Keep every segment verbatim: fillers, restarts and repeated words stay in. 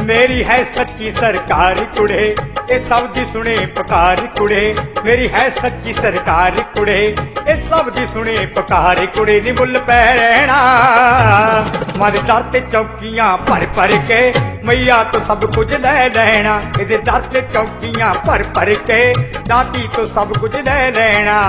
मेरी है सच्ची सरकार कुड़े, ये सब दी सुने पुकार कुड़े। मेरी है सच्ची सरकार कुड़े, ये सब दी सुने पुकार कुड़े। नी मुल पै रहना मारे दर ते चौकियां भर भर के, मैया तो सब कुछ ले लेना। इहदे दर ते चौकियां भर भर के, दाती तो सब कुछ ले लेना।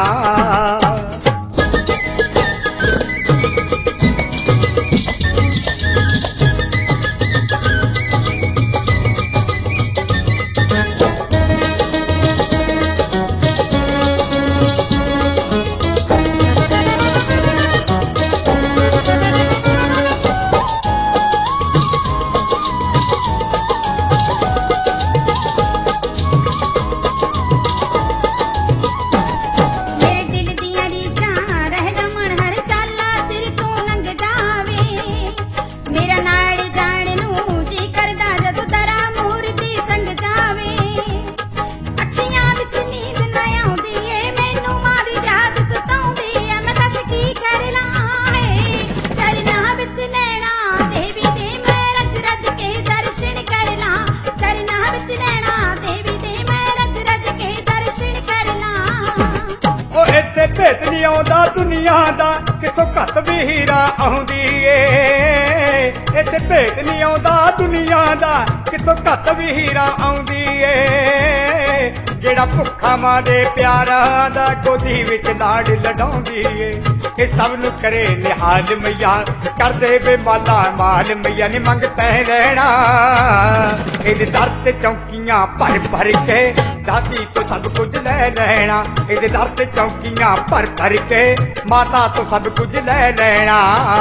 भेत नहीं आउंदा दुनिया दा, किथों घट भी हीरा आउंदी ए। इत्थे भेत नहीं आउंदा दुनिया दा, किथों घट भी हीरा आउंदी ए। जेड़ा भुखा मां दे प्यारा दा, गोदी विच लाड़ लडाउंदी ए। ये सब नूं करे निहाल मैया, कर दे वे माला माल मैया। नी मंग तै रहना इहदे दर ते चौकियां भर भर के, दादी तो सब कुछ ले लेना। इहदे दर ते चौकियां भर भर के, माता तो सब कुछ ले लेना।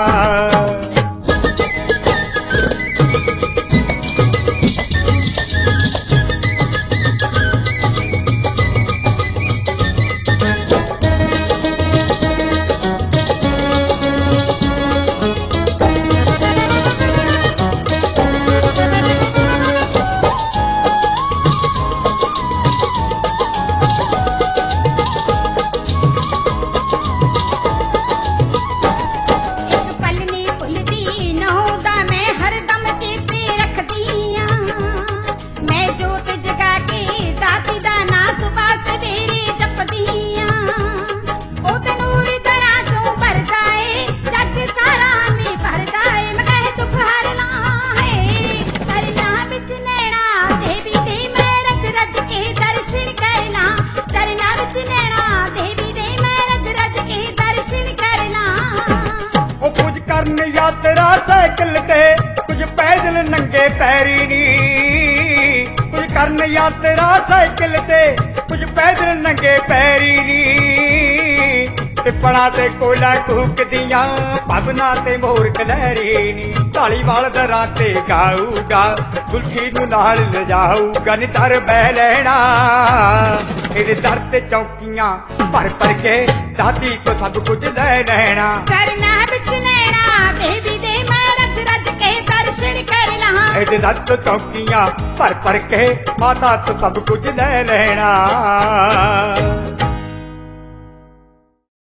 यात्रा साइकिल ते कुछ पैदल नंगे पैरी नी, कुछ करन यात्रा साइकिल ते कुछ पैदल नंगे पैरी नी। टिप्पणा ते कोयला कूकदियां, पवना ते मोर कलहरी नी। ढालीवाल दरां ते गाऊगा, गुलछी नूं नाल लिजाऊगा। नी दर बह लेना इहदे दर ते चौकियां भर भर के, दादी तो सब कुछ ले लेना। करना बिच नैना देवी दे मैं रज रज के दर्शन करना। इहदे दर ते चौकियां भर भर के, माता तो सब कुछ ले लेना।